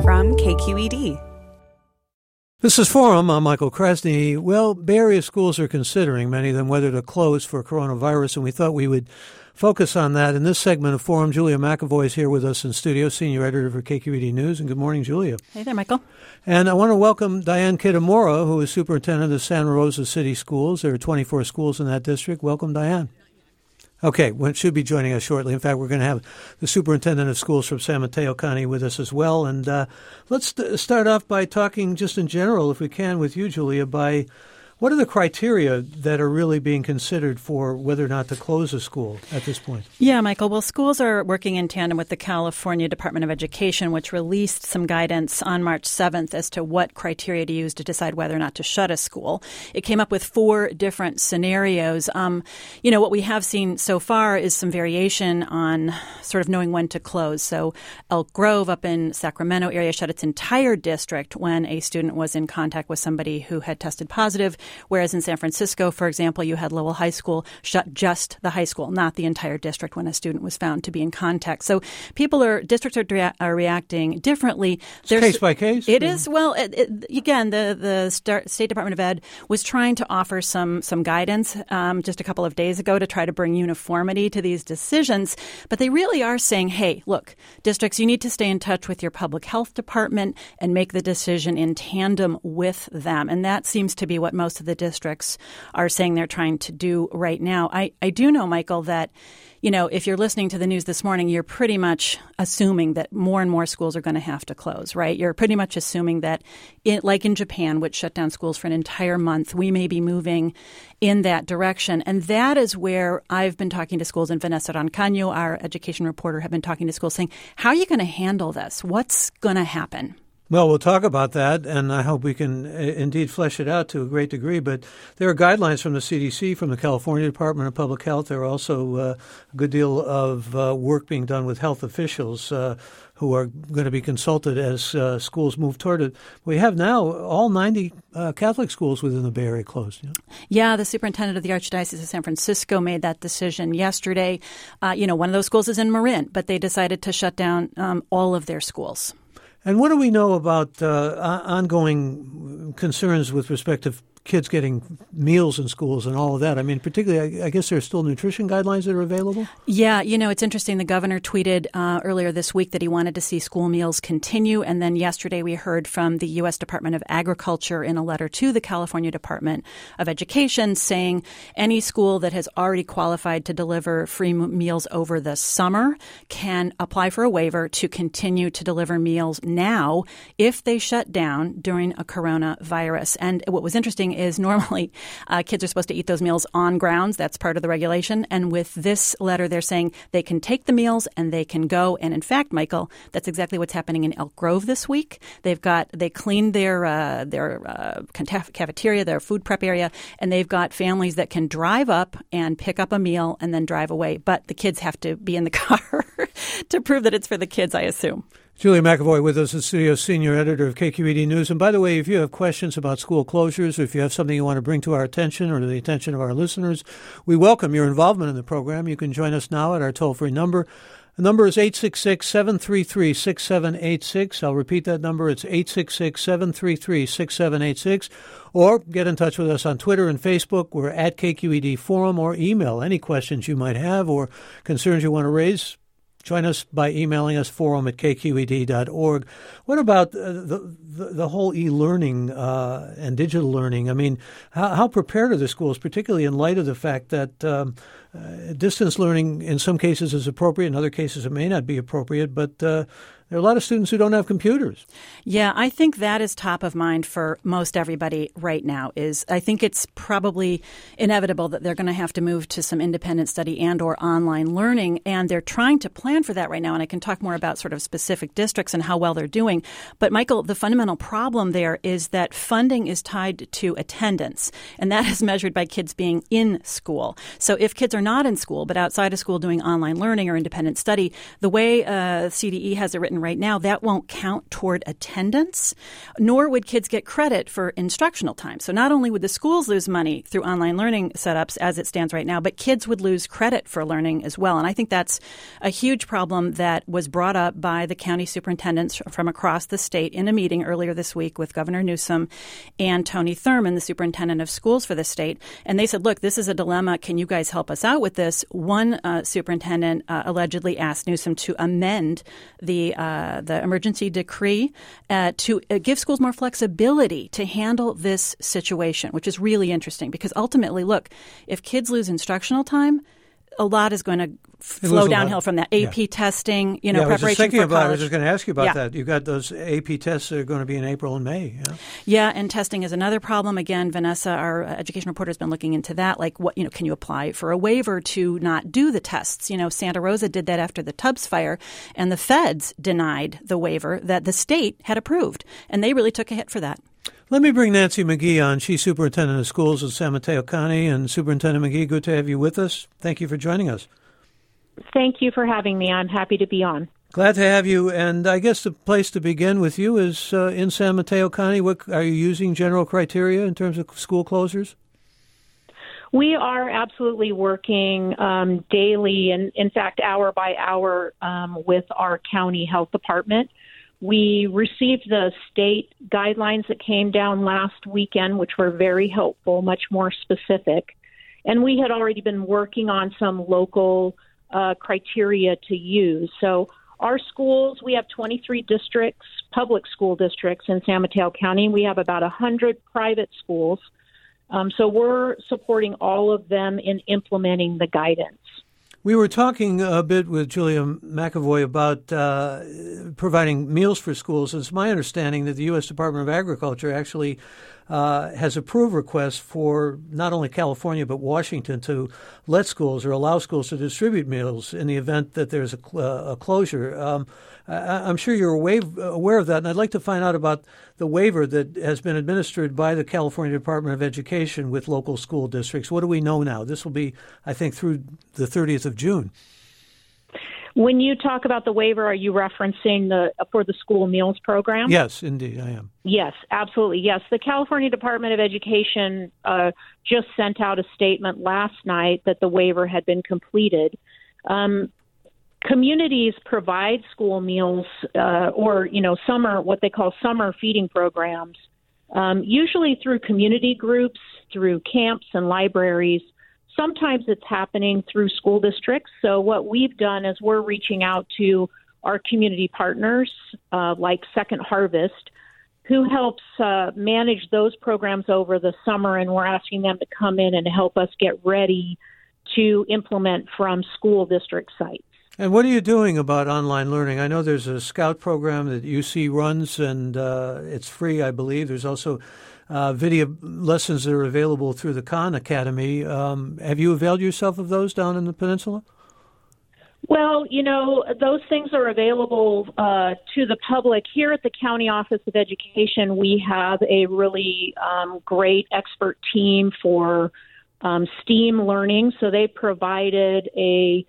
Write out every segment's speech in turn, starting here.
from KQED. This is Forum. I'm Michael Krasny. Well, Bay Area schools are considering, many of them, whether to close for coronavirus, and we thought we would focus on that in this segment of Forum. Julia McEvoy is here with us in studio, senior editor for KQED News. And good morning, Julia. Hey there, Michael. And I want to welcome Diane Kitamura, who is superintendent of Santa Rosa City Schools. There are 24 schools in that district. Welcome, Diane. Okay, well, should be joining us shortly. In fact, we're going to have the superintendent of schools from San Mateo County with us as well. And let's start off by talking just in general, if we can, with you, Julia, by what are the criteria that are really being considered for whether or not to close a school at this point? Yeah, Michael. Well, schools are working in tandem with the California Department of Education, which released some guidance on March 7th as to what criteria to use to decide whether or not to shut a school. It came up with 4 different scenarios. What we have seen so far is some variation on sort of knowing when to close. So Elk Grove up in Sacramento area shut its entire district when a student was in contact with somebody who had tested positive. Whereas in San Francisco, for example, you had Lowell High School shut just the high school, not the entire district when a student was found to be in contact. So districts are reacting differently. There's case by case? It is. Well, again, the State Department of Ed was trying to offer some guidance just a couple of days ago to try to bring uniformity to these decisions. But they really are saying, hey, look, districts, you need to stay in touch with your public health department and make the decision in tandem with them. And that seems to be what most of the districts are saying they're trying to do right now. I do know, Michael, that if you're listening to the news this morning, you're pretty much assuming that more and more schools are going to have to close, right? You're pretty much assuming that, like in Japan, which shut down schools for an entire month, we may be moving in that direction. And that is where I've been talking to schools, and Vanessa Rancaño, our education reporter, have been talking to schools saying, how are you going to handle this? What's going to happen? Well, we'll talk about that, and I hope we can indeed flesh it out to a great degree. But there are guidelines from the CDC, from the California Department of Public Health. There are also a good deal of work being done with health officials who are going to be consulted as schools move toward it. We have now all 90 Catholic schools within the Bay Area closed. Yeah, the superintendent of the Archdiocese of San Francisco made that decision yesterday. One of those schools is in Marin, but they decided to shut down all of their schools. And what do we know about ongoing concerns with respect to kids getting meals in schools and all of that? I mean, particularly, I guess there are still nutrition guidelines that are available? Yeah, it's interesting. The governor tweeted earlier this week that he wanted to see school meals continue. And then yesterday we heard from the U.S. Department of Agriculture in a letter to the California Department of Education saying any school that has already qualified to deliver free meals over the summer can apply for a waiver to continue to deliver meals now if they shut down during a coronavirus. And what was interesting is normally kids are supposed to eat those meals on grounds. That's part of the regulation. And with this letter, they're saying they can take the meals and they can go. And in fact, Michael, that's exactly what's happening in Elk Grove this week. They cleaned their cafeteria, their food prep area, and they've got families that can drive up and pick up a meal and then drive away. But the kids have to be in the car to prove that it's for the kids, I assume. Julia McEvoy with us in studio, senior editor of KQED News. And by the way, if you have questions about school closures, or if you have something you want to bring to our attention or to the attention of our listeners, we welcome your involvement in the program. You can join us now at our toll-free number. The number is 866-733-6786. I'll repeat that number. It's 866-733-6786. Or get in touch with us on Twitter and Facebook. We're at KQED Forum, or email any questions you might have or concerns you want to raise. Join us by emailing us, forum@kqed.org. What about the whole e-learning and digital learning? I mean, how prepared are the schools, particularly in light of the fact that distance learning in some cases is appropriate, in other cases it may not be appropriate, but there are a lot of students who don't have computers. Yeah, I think that is top of mind for most everybody right now. I think it's probably inevitable that they're going to have to move to some independent study and or online learning, and they're trying to plan for that right now. And I can talk more about sort of specific districts and how well they're doing. But, Michael, the fundamental problem there is that funding is tied to attendance, and that is measured by kids being in school. So if kids are not in school but outside of school doing online learning or independent study, the way CDE has it written right now, that won't count toward attendance, nor would kids get credit for instructional time. So not only would the schools lose money through online learning setups as it stands right now, but kids would lose credit for learning as well. And I think that's a huge problem that was brought up by the county superintendents from across the state in a meeting earlier this week with Governor Newsom and Tony Thurmond, the superintendent of schools for the state. And they said, look, this is a dilemma. Can you guys help us out with this? One superintendent allegedly asked Newsom to amend the emergency decree to give schools more flexibility to handle this situation, which is really interesting because ultimately, look, if kids lose instructional time, a lot is going to flow downhill from that. AP testing, preparation for college. I was just thinking about it. I was just going to ask you about that. You've got those AP tests that are going to be in April and May. Yeah, and testing is another problem. Again, Vanessa, our education reporter, has been looking into that. Like, what can you apply for a waiver to not do the tests? Santa Rosa did that after the Tubbs fire, and the feds denied the waiver that the state had approved, and they really took a hit for that. Let me bring Nancy McGee on. She's superintendent of schools at San Mateo County. And Superintendent McGee, good to have you with us. Thank you for joining us. Thank you for having me. I'm happy to be on. Glad to have you. And I guess the place to begin with you is in San Mateo County. What are you using general criteria in terms of school closures? We are absolutely working daily and, in fact, hour by hour with our county health department. We received the state guidelines that came down last weekend, which were very helpful, much more specific. And we had already been working on some local criteria to use. So our schools, we have 23 districts, public school districts in San Mateo County. We have about 100 private schools. So we're supporting all of them in implementing the guidance. We were talking a bit with Julia McAvoy about providing meals for schools. It's my understanding that the U.S. Department of Agriculture actually has approved requests for not only California but Washington to let schools or allow schools to distribute meals in the event that there's a closure. I'm sure you're aware of that, and I'd like to find out about the waiver that has been administered by the California Department of Education with local school districts. What do we know now? This will be, I think, through the 30th of June. When you talk about the waiver, are you referencing for the school meals program? Yes, indeed, I am. Yes, absolutely. Yes, the California Department of Education just sent out a statement last night that the waiver had been completed. Communities provide school meals or summer, what they call summer feeding programs, usually through community groups, through camps and libraries. Sometimes it's happening through school districts. So what we've done is we're reaching out to our community partners like Second Harvest, who helps manage those programs over the summer, and we're asking them to come in and help us get ready to implement from school district sites. And what are you doing about online learning? I know there's a Scout program that UC runs, and it's free, I believe. There's also video lessons that are available through the Khan Academy. Have you availed yourself of those down in the peninsula? Well, those things are available to the public. Here at the County Office of Education, we have a really great expert team for STEAM learning. So they provided a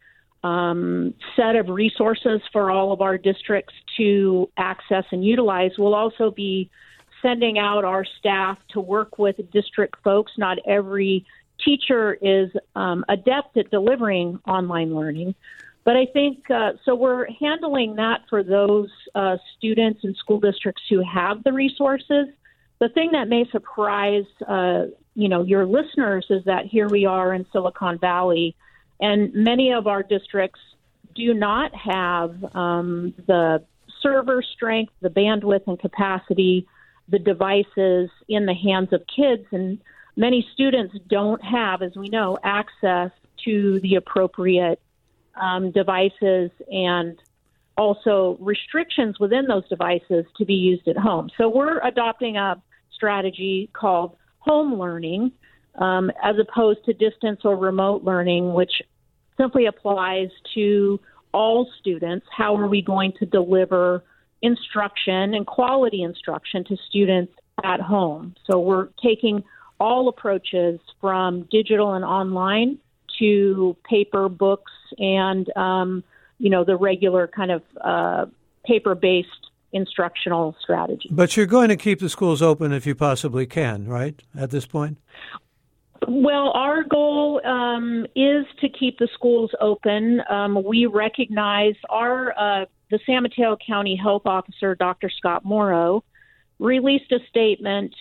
set of resources for all of our districts to access and utilize. We'll also be sending out our staff to work with district folks. Not every teacher is adept at delivering online learning, but I think so we're handling that for those students and school districts who have the resources. The thing that may surprise your listeners is that here we are in Silicon Valley, and many of our districts do not have the server strength, the bandwidth and capacity, the devices in the hands of kids. And many students don't have, as we know, access to the appropriate devices and also restrictions within those devices to be used at home. So we're adopting a strategy called home learning as opposed to distance or remote learning, which simply applies to all students. How are we going to deliver instruction and quality instruction to students at home? So we're taking all approaches from digital and online to paper, books, and, the regular kind of paper-based instructional strategy. But you're going to keep the schools open if you possibly can, right, at this point? Well, our goal is to keep the schools open. We recognize the San Mateo County Health Officer, Dr. Scott Morrow, released a statement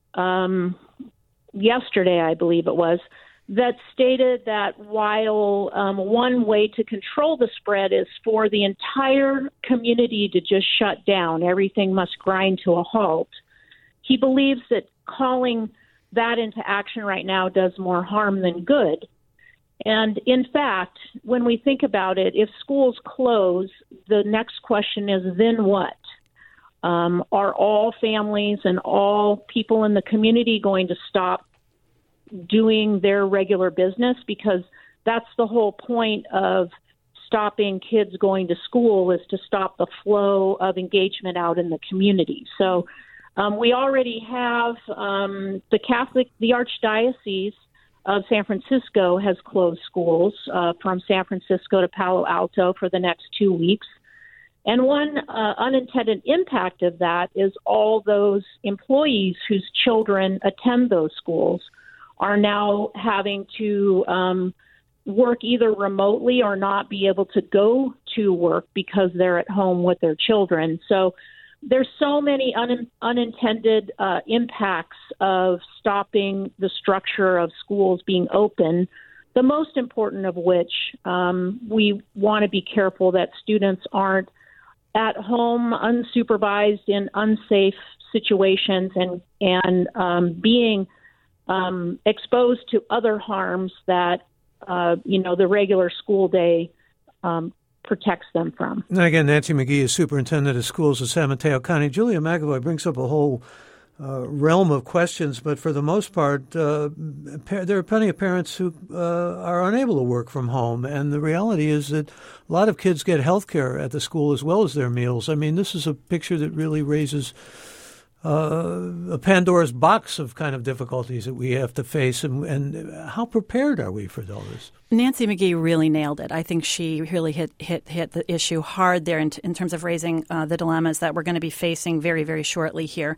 yesterday, I believe it was, that stated that while one way to control the spread is for the entire community to just shut down, everything must grind to a halt, he believes that calling that into action right now does more harm than good. And in fact, when we think about it, if schools close, the next question is, then what? Are all families and all people in the community going to stop doing their regular business? Because that's the whole point of stopping kids going to school, is to stop the flow of engagement out in the community. So we already have the Archdiocese of San Francisco has closed schools from San Francisco to Palo Alto for the next 2 weeks. And one unintended impact of that is all those employees whose children attend those schools are now having to work either remotely or not be able to go to work because they're at home with their children. So there's so many unintended impacts of stopping the structure of schools being open, the most important of which we want to be careful that students aren't at home unsupervised in unsafe situations and being exposed to other harms that, the regular school day protects them from. And again, Nancy McGee is superintendent of schools of San Mateo County. Julia McEvoy brings up a whole realm of questions, but for the most part, there are plenty of parents who are unable to work from home, and the reality is that a lot of kids get health care at the school as well as their meals. I mean, this is a picture that really raises a Pandora's box of kind of difficulties that we have to face, and how prepared are we for all this? Nancy McGee really nailed it. I think she really hit the issue hard there in terms of raising the dilemmas that we're going to be facing very, very shortly here.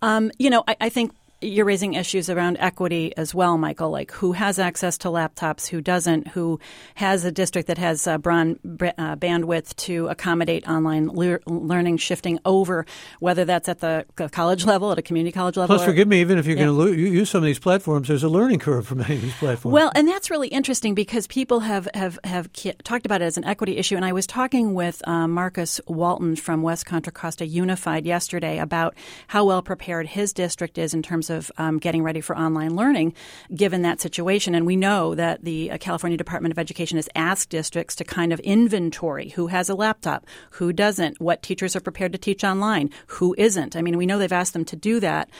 I think you're raising issues around equity as well, Michael, like who has access to laptops, who doesn't, who has a district that has bandwidth to accommodate online learning shifting over, whether that's at the college level, at a community college level. Plus, forgive me, even if you're going to use some of these platforms, there's a learning curve for many of these platforms. Well, and that's really interesting because people have talked about it as an equity issue. And I was talking with Marcus Walton from West Contra Costa Unified yesterday about how well prepared his district is in terms of getting ready for online learning, given that situation. And we know that the California Department of Education has asked districts to kind of inventory who has a laptop, who doesn't, what teachers are prepared to teach online, who isn't. I mean, we know they've asked them to do that.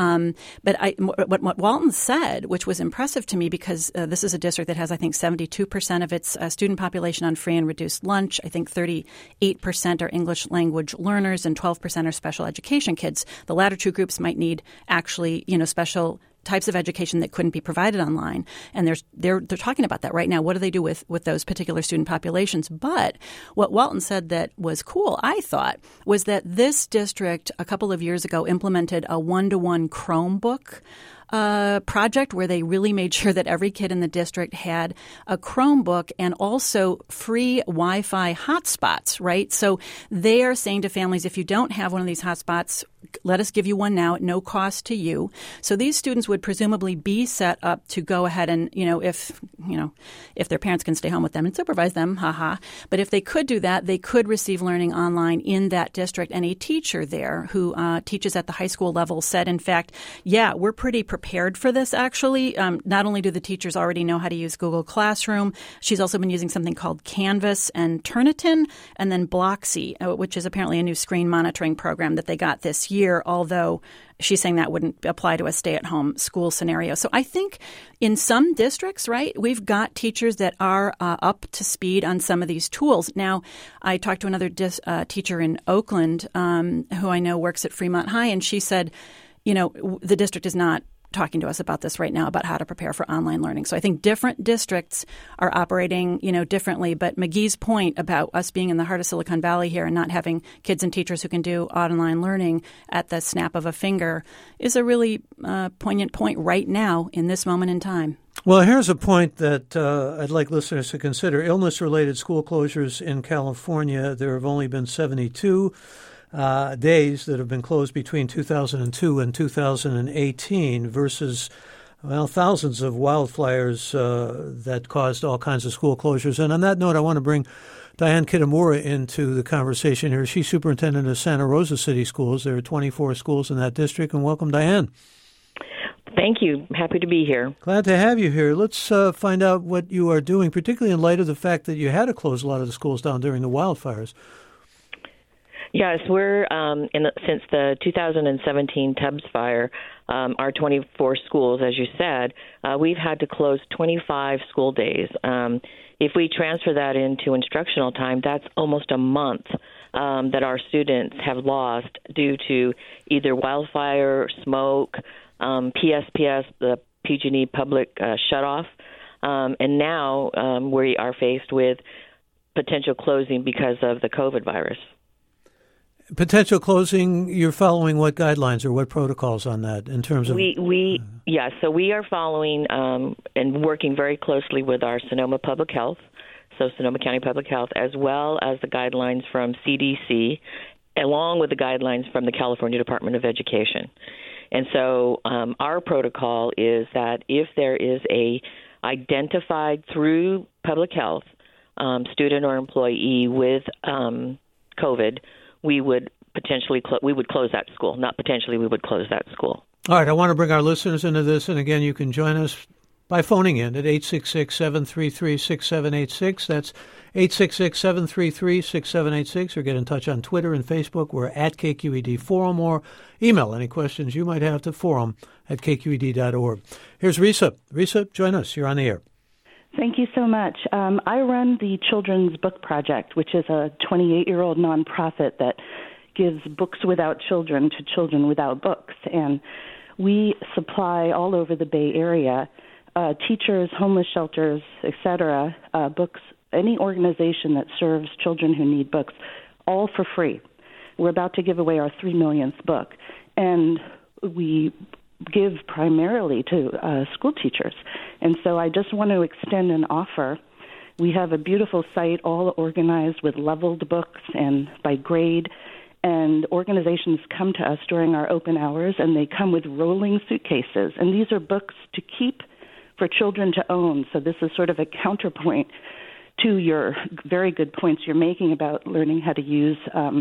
But what Walton said, which was impressive to me, because this is a district that has, I think, 72% of its student population on free and reduced lunch. I think 38% are English language learners and 12% are special education kids. The latter two groups might need actually special types of education that couldn't be provided online. And they're talking about that right now. What do they do with those particular student populations? But what Walton said that was cool, I thought, was that this district a couple of years ago implemented a one-to-one Chromebook project where they really made sure that every kid in the district had a Chromebook and also free Wi-Fi hotspots, right? So they are saying to families, if you don't have one of these hotspots, let us give you one now at no cost to you. So these students would presumably be set up to go ahead and, if their parents can stay home with them and supervise them, But if they could do that, they could receive learning online in that district. And a teacher there who teaches at the high school level said, in fact, we're pretty prepared for this, actually. Not only do the teachers already know how to use Google Classroom, she's also been using something called Canvas and Turnitin, and then Blocksy, which is apparently a new screen monitoring program that they got this year, although she's saying that wouldn't apply to a stay-at-home school scenario. So I think in some districts, right, we've got teachers that are up to speed on some of these tools. Now, I talked to another teacher in Oakland who I know works at Fremont High, and she said, the district is not talking to us about this right now, about how to prepare for online learning. So I think different districts are operating, differently. But McGee's point about us being in the heart of Silicon Valley here and not having kids and teachers who can do online learning at the snap of a finger is a really poignant point right now in this moment in time. Well, here's a point that I'd like listeners to consider. Illness-related school closures in California, there have only been 72 days that have been closed between 2002 and 2018 versus, thousands of wildfires that caused all kinds of school closures. And on that note, I want to bring Diane Kitamura into the conversation here. She's superintendent of Santa Rosa City Schools. There are 24 schools in that district. And welcome, Diane. Thank you. Happy to be here. Glad to have you here. Let's find out what you are doing, particularly in light of the fact that you had to close a lot of the schools down during the wildfires. Yes, we're since the 2017 Tubbs fire, our 24 schools, as you said, we've had to close 25 school days. If we transfer that into instructional time, that's almost a month that our students have lost due to either wildfire, smoke, PSPS, the PG&E public shutoff, and now we are faced with potential closing because of the COVID virus. Potential closing, you're following what guidelines or what protocols on that in terms of? So we are following and working very closely with our Sonoma Public Health, so Sonoma County Public Health, as well as the guidelines from CDC, along with the guidelines from the California Department of Education. And so our protocol is that if there is a identified through public health student or employee with COVID, we would potentially we would close that school. Not potentially, we would close that school. All right, I want to bring our listeners into this, and again, you can join us by phoning in at 866-733-6786. That's 866-733-6786, or get in touch on Twitter and Facebook. We're at KQED Forum, or email any questions you might have to forum@kqed.org. Here's Risa. Risa, join us. You're on the air. Thank you so much. I run the Children's Book Project, which is a 28-year-old nonprofit that gives books without children to children without books. And we supply all over the Bay Area teachers, homeless shelters, etc., books, any organization that serves children who need books, all for free. We're about to give away our 3 millionth book. And we give primarily to school teachers. And so I just want to extend an offer. We have a beautiful site all organized with leveled books and by grade, and organizations come to us during our open hours, and they come with rolling suitcases. And these are books to keep for children to own. So this is sort of a counterpoint to your very good points you're making about learning how to use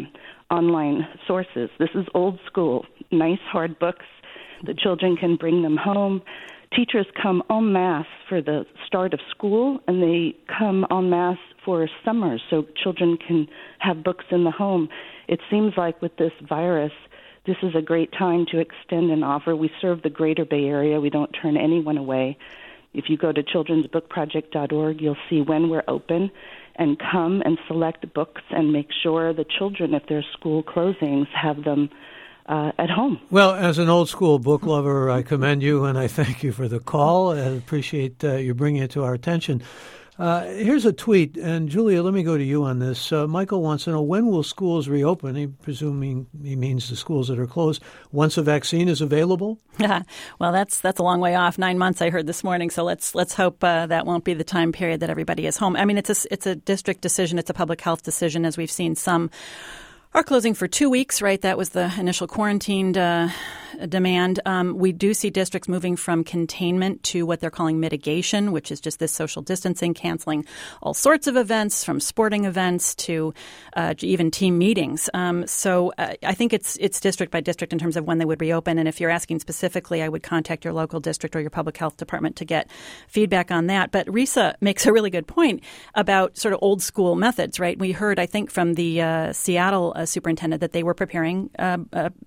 online sources. This is old school, nice hard books. The children can bring them home. Teachers come en masse for the start of school, and they come en masse for summer so children can have books in the home. It seems like with this virus, this is a great time to extend an offer. We serve the greater Bay Area. We don't turn anyone away. If you go to childrensbookproject.org, you'll see when we're open, and come and select books and make sure the children, if there's school closings, have them at home. Well, as an old school book lover, I commend you, and I thank you for the call. I appreciate you bringing it to our attention. Here's a tweet, and Julia, let me go to you on this. Michael wants to know, when will schools reopen? Presuming he means the schools that are closed, once a vaccine is available? Well, that's a long way off. 9 months, I heard this morning. So let's hope that won't be the time period that everybody is home. I mean, it's a district decision. It's a public health decision, as we've seen some are closing for 2 weeks, right? That was the initial quarantined demand. We do see districts moving from containment to what they're calling mitigation, which is just this social distancing, canceling all sorts of events, from sporting events to even team meetings. So I think it's district by district in terms of when they would reopen. And if you're asking specifically, I would contact your local district or your public health department to get feedback on that. But Risa makes a really good point about sort of old school methods, right? We heard, I think, from the Seattle superintendent that they were preparing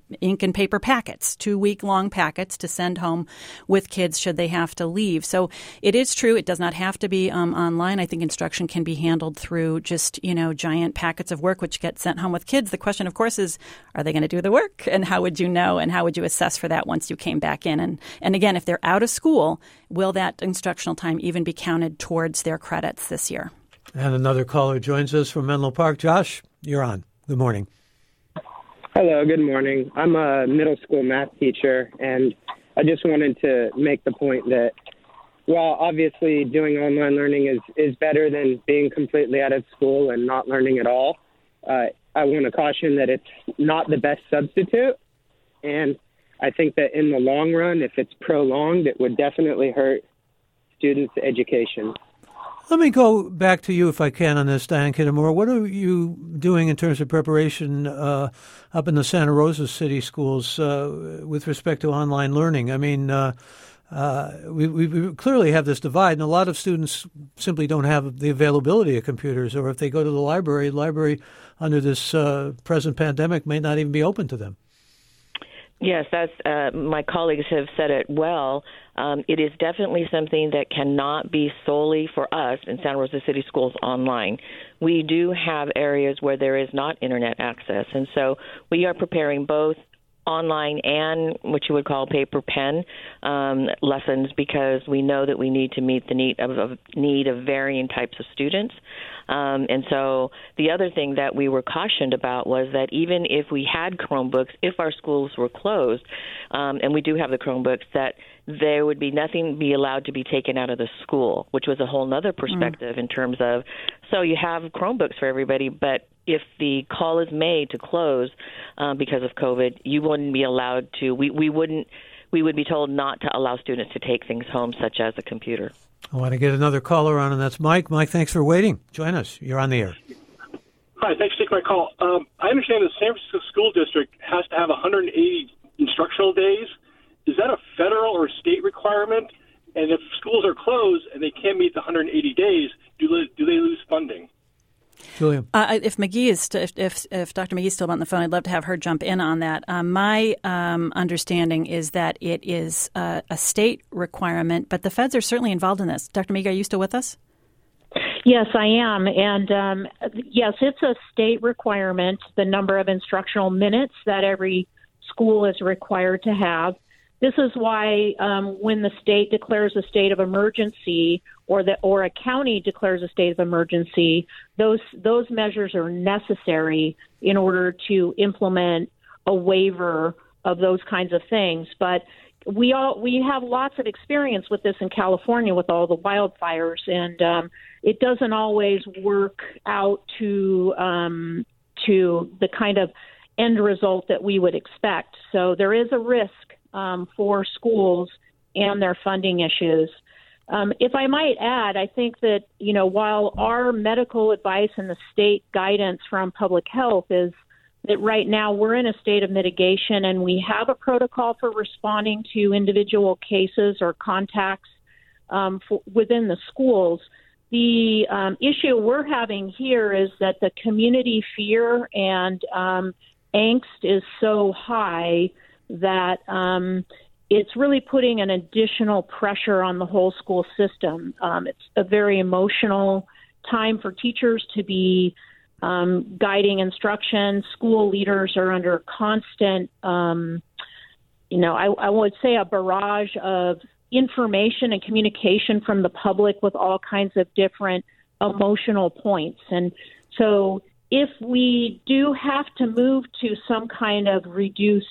ink and paper packets, 2-week-long packets to send home with kids should they have to leave. So it is true. It does not have to be online. I think instruction can be handled through just, giant packets of work which get sent home with kids. The question, of course, is, are they going to do the work? And how would you know? And how would you assess for that once you came back in? And again, if they're out of school, will that instructional time even be counted towards their credits this year? And another caller joins us from Menlo Park. Josh, you're on. Good morning. Hello, good morning. I'm a middle school math teacher, and I just wanted to make the point that while obviously doing online learning is better than being completely out of school and not learning at all, I want to caution that it's not the best substitute. And I think that in the long run, if it's prolonged, it would definitely hurt students' education. Let me go back to you, if I can, on this, Diane Kittimore. What are you doing in terms of preparation up in the Santa Rosa City schools with respect to online learning? I mean, we clearly have this divide, and a lot of students simply don't have the availability of computers, or if they go to the library under this present pandemic may not even be open to them. Yes, that's my colleagues have said it well. It is definitely something that cannot be solely for us in Santa Rosa City Schools online. We do have areas where there is not internet access, and so we are preparing both online and what you would call paper pen lessons, because we know that we need to meet the need of varying types of students. And so the other thing that we were cautioned about was that even if we had Chromebooks, if our schools were closed, and we do have the Chromebooks, that there would be nothing be allowed to be taken out of the school, which was a whole other perspective in terms of, so you have Chromebooks for everybody, but if the call is made to close because of COVID, you wouldn't be allowed to, we would be told not to allow students to take things home, such as a computer. I want to get another caller on, and that's Mike. Mike, thanks for waiting. Join us. You're on the air. Hi, thanks for taking my call. I understand the San Francisco School District has to have 180 instructional days. Is that a federal or state requirement? And if schools are closed and they can't meet the 180 days, do they lose funding? Julia. If Dr. McGee's still on the phone, I'd love to have her jump in on that. My understanding is that it is a state requirement, but the feds are certainly involved in this. Dr. McGee, are you still with us? Yes, I am. And yes, it's a state requirement, the number of instructional minutes that every school is required to have. This is why when the state declares a state of emergency or a county declares a state of emergency, those measures are necessary in order to implement a waiver of those kinds of things. But we have lots of experience with this in California with all the wildfires, and it doesn't always work out to the kind of end result that we would expect. So there is a risk for schools and their funding issues. If I might add, I think that, while our medical advice and the state guidance from public health is that right now we're in a state of mitigation and we have a protocol for responding to individual cases or contacts within the schools, the issue we're having here is that the community fear and angst is so high that it's really putting an additional pressure on the whole school system. It's a very emotional time for teachers to be guiding instruction. School leaders are under constant, I would say a barrage of information and communication from the public with all kinds of different emotional points. And so if we do have to move to some kind of reduced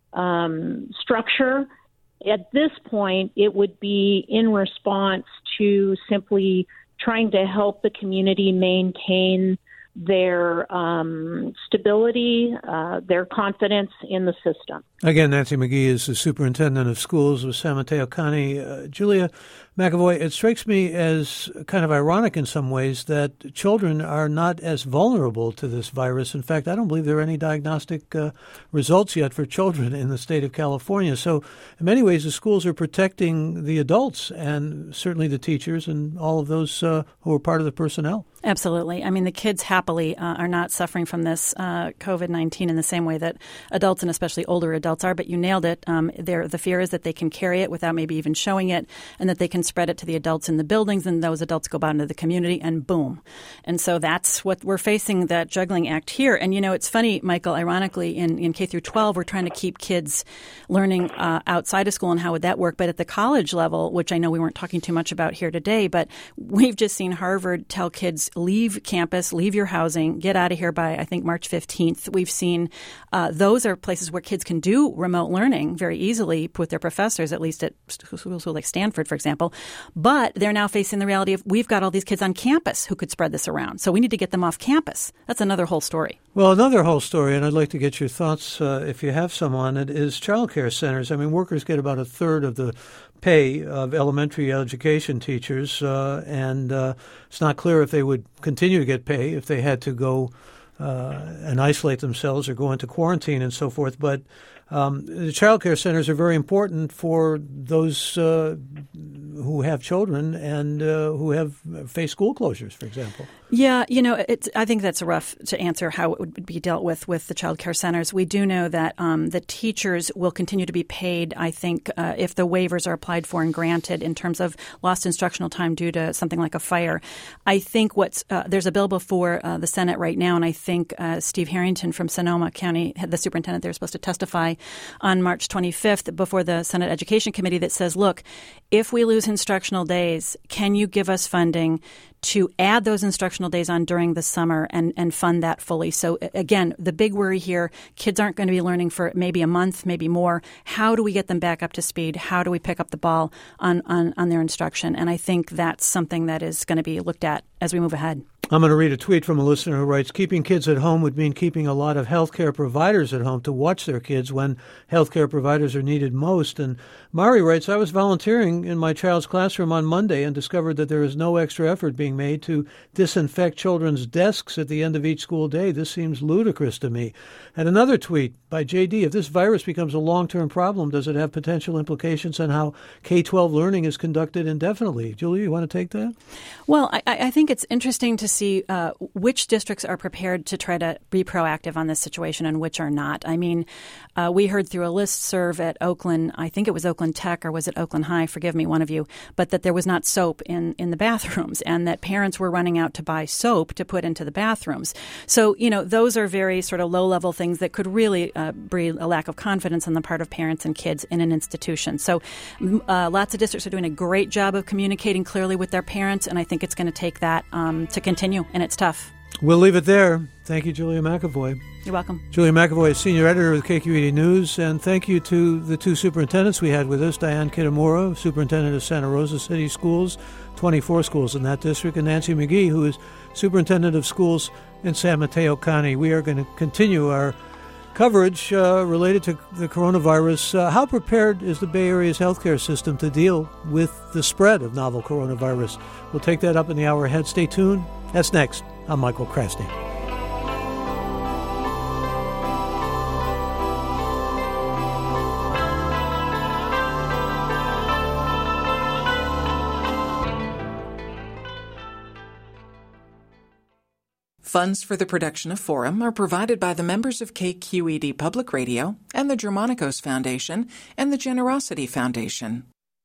structure, at this point, it would be in response to simply trying to help the community maintain their stability, their confidence in the system. Again, Nancy McGee is the superintendent of schools with San Mateo County. Julia, McAvoy, it strikes me as kind of ironic in some ways that children are not as vulnerable to this virus. In fact, I don't believe there are any diagnostic results yet for children in the state of California. So in many ways, the schools are protecting the adults and certainly the teachers and all of those who are part of the personnel. Absolutely. I mean, the kids happily are not suffering from this COVID-19 in the same way that adults and especially older adults are. But you nailed it. The fear is that they can carry it without maybe even showing it, and that they can spread it to the adults in the buildings, and those adults go out into the community, and boom. And so that's what we're facing, that juggling act here. And, you know, it's funny, Michael, ironically, in K through 12, we're trying to keep kids learning outside of school, and how would that work? But at the college level, which I know we weren't talking too much about here today, but we've just seen Harvard tell kids, leave campus, leave your housing, get out of here by, I think, March 15th. We've seen those are places where kids can do remote learning very easily with their professors, at least at schools like Stanford, for example. But they're now facing the reality of we've got all these kids on campus who could spread this around. So we need to get them off campus. That's another whole story. Well, another whole story, and I'd like to get your thoughts if you have some on it, is child care centers. I mean, workers get about a third of the pay of elementary education teachers, and it's not clear if they would continue to get pay if they had to go and isolate themselves or go into quarantine and so forth. But the child care centers are very important for those who have children and who have faced school closures, for example. Yeah, you know, I think that's rough to answer how it would be dealt with the child care centers. We do know that the teachers will continue to be paid, I think, if the waivers are applied for and granted in terms of lost instructional time due to something like a fire. I think there's a bill before the Senate right now, and I think Steve Harrington from Sonoma County, the superintendent there, is supposed to testify on March 25th before the Senate Education Committee that says, look, if we lose instructional days, can you give us funding to add those instructional days on during the summer and fund that fully? So again, the big worry here, kids aren't going to be learning for maybe a month, maybe more. How do we get them back up to speed? How do we pick up the ball on their instruction? And I think that's something that is going to be looked at as we move ahead. I'm going to read a tweet from a listener who writes, keeping kids at home would mean keeping a lot of healthcare providers at home to watch their kids when healthcare providers are needed most. And Mari writes, I was volunteering in my child's classroom on Monday and discovered that there is no extra effort being made to disinfect children's desks at the end of each school day. This seems ludicrous to me. And another tweet by JD, if this virus becomes a long-term problem, does it have potential implications on how K-12 learning is conducted indefinitely? Julia, you want to take that? Well, I think it's interesting to see which districts are prepared to try to be proactive on this situation and which are not. I mean, we heard through a listserv at Oakland, I think it was Oakland Tech or was it Oakland High, forgive me, one of you, but that there was not soap in the bathrooms and that parents were running out to buy soap to put into the bathrooms. So, you know, those are very sort of low-level things that could really breed a lack of confidence on the part of parents and kids in an institution. So lots of districts are doing a great job of communicating clearly with their parents, and I think it's going to take that to continue, and it's tough. We'll leave it there. Thank you, Julia McAvoy. You're welcome. Julia McAvoy is senior editor of KQED News, and thank you to the two superintendents we had with us, Diane Kitamura, superintendent of Santa Rosa City Schools, 24 schools in that district, and Nancy McGee, who is superintendent of schools in San Mateo County. We are going to continue our coverage related to the coronavirus. How prepared is the Bay Area's healthcare system to deal with the spread of novel coronavirus? We'll take that up in the hour ahead. Stay tuned. That's next. I'm Michael Krasny. Funds for the production of Forum are provided by the members of KQED Public Radio and the Germanicos Foundation and the Generosity Foundation.